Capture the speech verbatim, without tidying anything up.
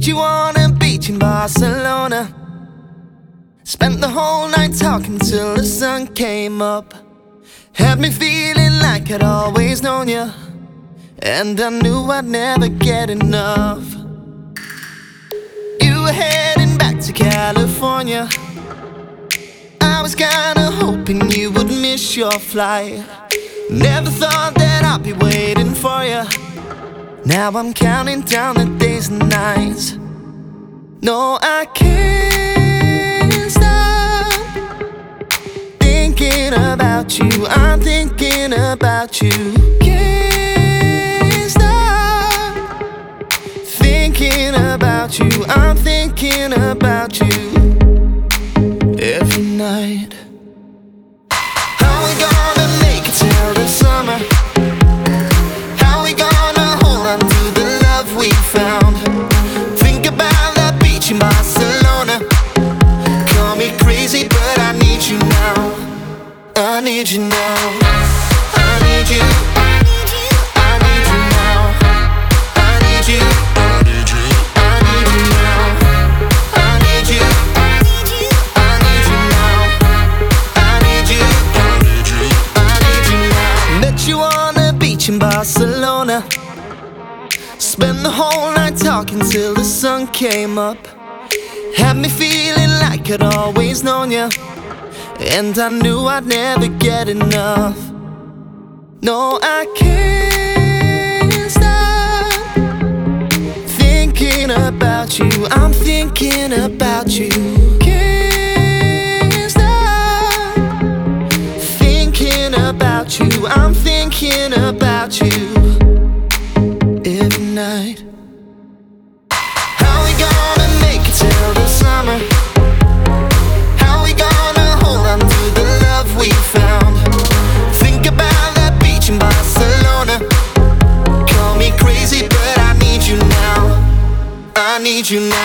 Met you on a beach in Barcelona. Spent the whole night talking till the sun came up. Had me feeling like I'd always known you, and I knew I'd never get enough. You were heading back to California. I was kinda hoping you would miss your flight. Never thought that I'd be waiting for you. Now I'm counting down the days and nights. No, I can't stop thinking about you. I'm thinking about you. Can't stop thinking about you. I'm thinking about you every night. How we gonna make it till the summer? How we gonna hold on to the love we found? Think about that beach in Barcelona. Call me crazy, but I need you now. I need you now. I need you. I need you now. I need you. I need you. I need you now. I need you. I need you now. I need you. I need you. I need you now. Met you on the beach in Barcelona. Spent the whole night talking till the sun came up. Had me feeling like I'd always known you, and I knew I'd never get enough. No, I can't stop thinking about you. I'm thinking about you. Can't stop thinking about you. I'm thinking about you every night. How we gonna make it till the summer? How we gonna hold on to the love we found? Think about that beach in Barcelona. Call me crazy, but I need you now. I need you now.